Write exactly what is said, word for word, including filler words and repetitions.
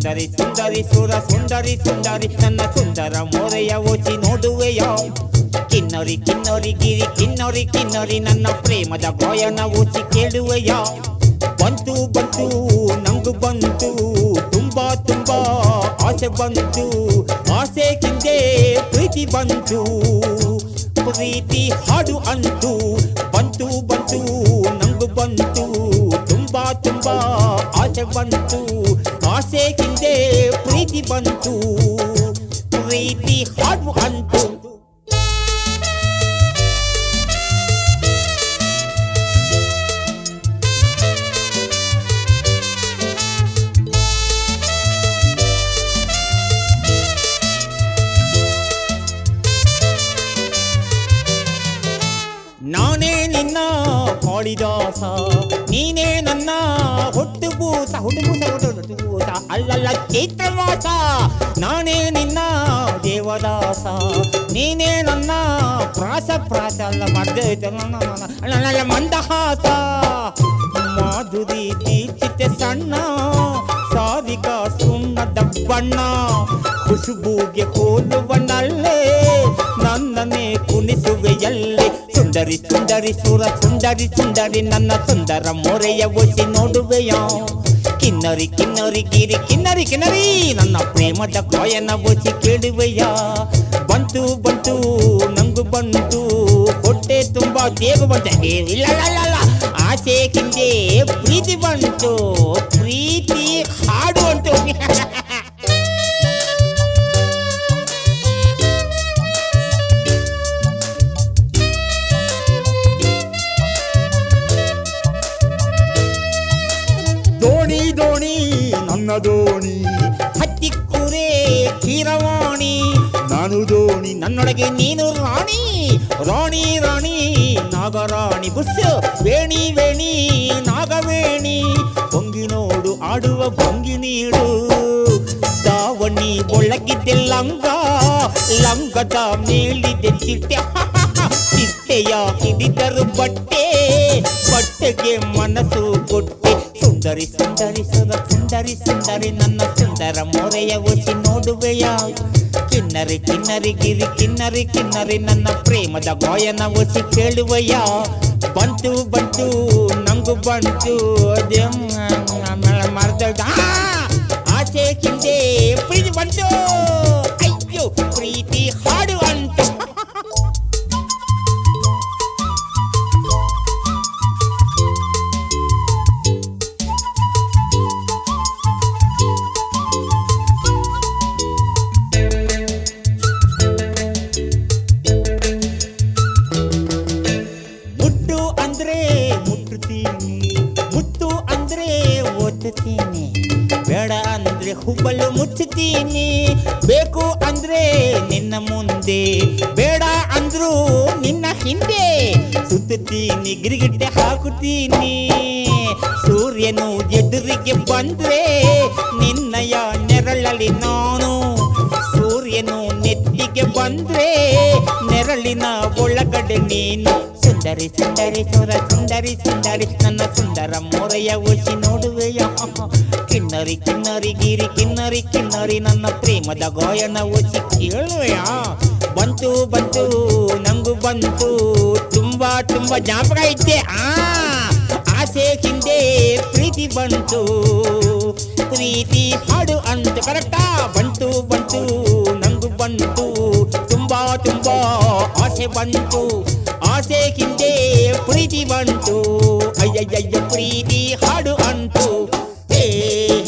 ಸುಂದರಿ ಸುಂದರಿ ಸುರ ಸುಂದರಿ ಸುಂದರಿ ನನ್ನ ಸುಂದರ ಮೋರೆಯ ಓಚಿ ನೋಡುವೆಯ ಕಿನ್ನರಿ ಕಿನ್ನರಿ ಗಿರಿ ಕಿನ್ನರಿ ಕಿನ್ನರಿ ನನ್ನ ಪ್ರೇಮದ ಗಾಯನ ಓಚಿ ಕೇಳುವೆಯ ಬಂತು ಬಂತು ನಂಗು ಬಂತು ತುಂಬಾ ತುಂಬಾ ಆಸೆ ಬಂತು ಆಸೆ ಹಿಂದೆ ಪ್ರೀತಿ ಬಂತು ಪ್ರೀತಿ ಹಾಡು ಅಂತು ಬಂತು ಬಂತು ನಂಗು ಬಂತು ತುಂಬಾ ತುಂಬಾ ಆಸೆ ಬಂತು ಆಸೆ ಹಿಂದೆ ಪ್ರೀತಿ ಬಂತು ಪ್ರೀತಿ ಹಾಡು ಅಂತು ನಾನೇ ನಿನ್ನ ಕಾಳಿದಾಸ ನೀನೇ ನನ್ನ ಹುಟ್ಟುಬೂಸ ಹುಟ್ಟುಬೂಸ ಹುಟ್ಟುಬೂಸ ಅಲ್ಲಲ್ಲ ಚೈತ್ರವಾಸ ನಾನೇ ನಿನ್ನ ದೇವದಾಸ ನೀನೇ ನನ್ನ ಪ್ರಾಸ ಪ್ರಾಸ ಅಲ್ಲ ಮಧ್ಯ ಮಂದಹಾಸ ಮಾಧುರಿ ತೀರ್ಚಿತೆ ಸಣ್ಣ ಸಾರಿಕ ಸುಣ್ಣದ ಬಣ್ಣ ಖುಷುಬೂಗೆ ಹೋಲುವನಲ್ಲೇ ನನ್ನನ್ನೇ ಕುಣಿಸುವೆಯಲ್ಲೇ ಸುಂದರಿ ಸುಂದರಿ ಸುರ ಸುಂದರಿ ಸುಂದರಿ ನನ್ನ ಸುಂದರ ಮೊರೆಯ ಒಸಿ ನೋಡುವೆಯ ಕಿನ್ನರಿ ಕಿನ್ನರಿ ಗಿರಿ ಕಿನ್ನರಿ ಕಿನ್ನರಿ ನನ್ನ ಪ್ರೇಮದ ಗಾಯನ ಒಸಿ ಕೇಳುವೆಯ ಬಂತು ಬಂತು ನಂಗು ಬಂತು ಹೊಟ್ಟೆ ತುಂಬಾ ದೇವ ಬಂತ ಇಲ್ಲ ಆಸೆ ಹಿಂದೆ ಪ್ರೀತಿ ಬಂತು ಪ್ರೀತಿ ಹಾಡು ಅಂತು ದೋಣಿ ದೋಣಿ ನನ್ನ ದೋಣಿ ಹತ್ತಿ ಕುರೆ ಕೀರವಾಣಿ ನಾನು ದೋಣಿ ನನ್ನೊಳಗೆ ನೀನು ರಾಣಿ ರಾಣಿ ರಾಣಿ ನಾಗರಾಣಿ ಬುಸ್ ವೇಣಿ ವೇಣಿ ನಾಗವೇಣಿ ಭಂಗಿ ನೋಡು ಆಡುವ ಭಂಗಿ ನೀಡು ದಾವಣಿ ಒಳಗಿದ್ದೆ ಲಂಗ ಲಂಗದ ಮೇಲಿದೆ ಚಿಟ್ಟೆ ಚಿಟ್ಟೆಯ ಹಿಡಿದರು ಬಟ್ಟೆ ಬಟ್ಟೆಗೆ ಮನಸ್ಸು ಕೊಟ್ಟೆ ಸುಂದರಿ ಸುಂದರಿ ಸುರ ಸುಂದರಿ ಸುಂದರಿ ನನ್ನ ಸುಂದರ ಮೊರೆಯ ಒಸಿ ನೋಡುವೆಯ ಕಿನ್ನರಿ ಕಿನ್ನರಿ ಗಿರಿ ಕಿನ್ನರಿ ಕಿನ್ನರಿ ನನ್ನ ಪ್ರೇಮದ ಗಾಯನ ಒಸಿ ಕೇಳುವೆಯ ಬಂತು ಬಂತು ನಂಗು ಬಂತು ಮರ್ದ ಆಸೆ ಹಿಂದೆ ಪ್ರೀತಿ ಬಂತು ಅಯ್ಯೋ ಪ್ರೀತಿ ಹಾಡು ಅಂತು ಮುತ್ತು ಅಂದ್ರೆ ಓದುತ್ತೀನಿ ಬೇಡ ಅಂದ್ರೆ ಹುಬ್ಬಲು ಮುಚ್ಚುತ್ತೀನಿ ಬೇಕು ಅಂದ್ರೆ ನಿನ್ನ ಮುಂದೆ ಬೇಡ ಅಂದ್ರು ನಿನ್ನ ಹಿಂದೆ ಸುತ್ತುತ್ತೀನಿ ಗಿರಿಗಿಟ್ಟೆ ಹಾಕುತ್ತೀನಿ ಸೂರ್ಯನು ಎದುರಿಗೆ ಬಂದ್ರೆ ನಿನ್ನಯ ನೆರಳಲ್ಲಿ ನಾನು ಸೂರ್ಯನು ನೆತ್ತಿಗೆ ಬಂದ್ರೆ ನೆರಳಿನ ಒಳಗಡೆ ನೀನು ಸುಂದರಿ ಸುಂದರಿ ಸುರ ಸುಂದರಿ ಸುಂದರಿ ನನ್ನ ಸುಂದರ ಮೊರೆಯ ಒಸಿ ನೋಡುವೆಯ ಕಿನ್ನರಿ ಕಿನ್ನರಿ ಗಿರಿ ಕಿನ್ನರಿ ಕಿನ್ನರಿ ನನ್ನ ಪ್ರೇಮದ ಗಾಯನ ಒಸಿ ಕೇಳುವೆಯ ಬಂತು ಬಂತು ನಂಗು ಬಂತು ತುಂಬಾ ತುಂಬಾ ಜ್ಞಾಪಕ ಇದ್ದೆ ಆ ಆಸೆ ಹಿಂದೆ ಪ್ರೀತಿ ಬಂತು ಪ್ರೀತಿ ಹಾಡು ಅಂತ ಕರೆಕ್ಟಾ ಬಂತು ಬಂತು ನಂಗು ಬಂತು ತುಂಬಾ ತುಂಬಾ ಆಸೆ ಬಂತು ಆಸೆ ಹಿಂದೆ ಪ್ರೀತಿ ಬಂತು ಅಯ್ಯಯ್ಯ ಪ್ರೀತಿ ಹಾಡು ಅಂತು ಏ